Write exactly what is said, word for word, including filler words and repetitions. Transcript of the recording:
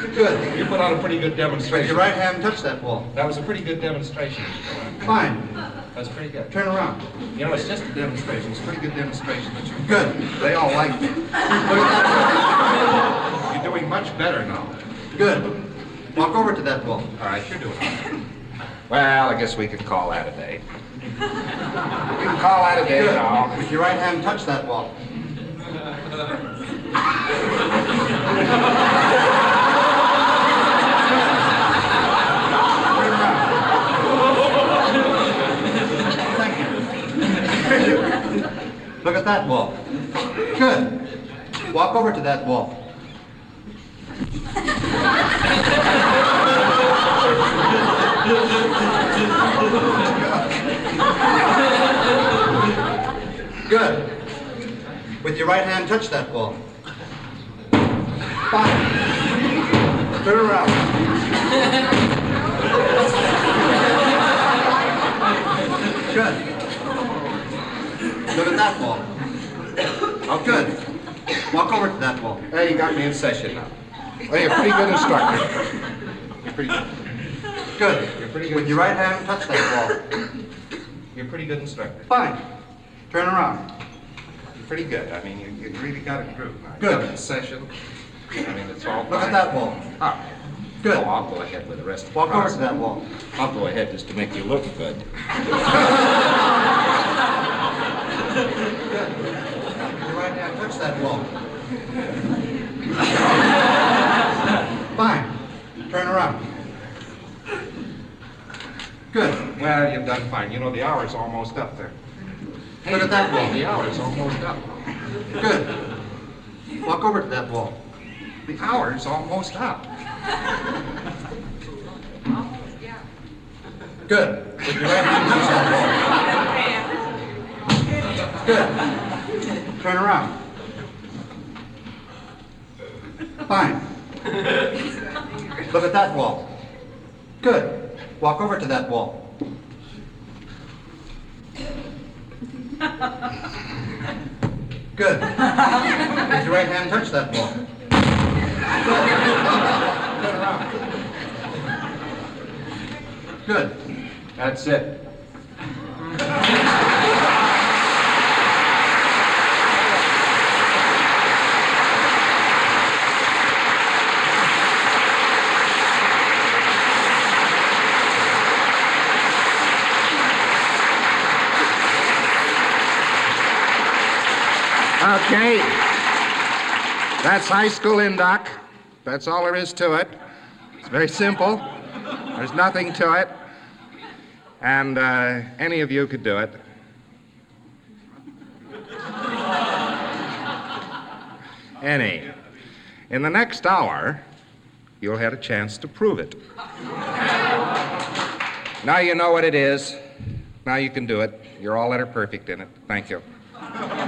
Good. You put on a pretty good With demonstration. your right hand, touch that wall. That was a pretty good demonstration. Fine. That's pretty good. Turn around. You know, it's just a demonstration. It's a pretty good demonstration. That you Good. They all like me. Look at that You're doing much better now. wall. Good. Walk over to that wall. All right, you're doing all right. Well, I guess we could call that a day. We can call that a day Good. now. With your right hand, touch that wall. Turn around. Thank you. Look at that wall. Good. Walk over to that wall. Good. With your right hand, touch that wall. Fine. Turn around. Good. Look at that wall. Oh, good. Walk over to that wall. Hey, you got me in session now. Well, you're a pretty good instructor. You're pretty good. Good. You're pretty good. With your right hand, touch that wall. You're a pretty good instructor. Fine. Turn around. You're pretty good. I mean, you, you really got a groove now. You Good. got it in session. I mean, it's all Look at fine. that wall. All right. Good. Oh, I'll go ahead with the rest of the Walk over process. to that wall. I'll go ahead just to make you look good. Good. With your right hand, touch that wall. Fine. Turn around. Good. Well, you've done fine. You know, the hour's almost up there. Look at that wall. The hour's almost up. Good. Walk over to that wall. The hour's almost up. Good. With your right hand, touch that wall. Good. Turn around. Fine. Look at that wall. Good. Walk over to that wall. Good. With your right hand, touch that wall. Turn around. Good. That's it. Okay. That's high school induct. That's all there is to it. It's very simple. There's nothing to it. And uh, any of you could do it. Any. In the next hour, you'll have a chance to prove it. Now you know what it is. Now you can do it. You're all letter perfect in it. Thank you.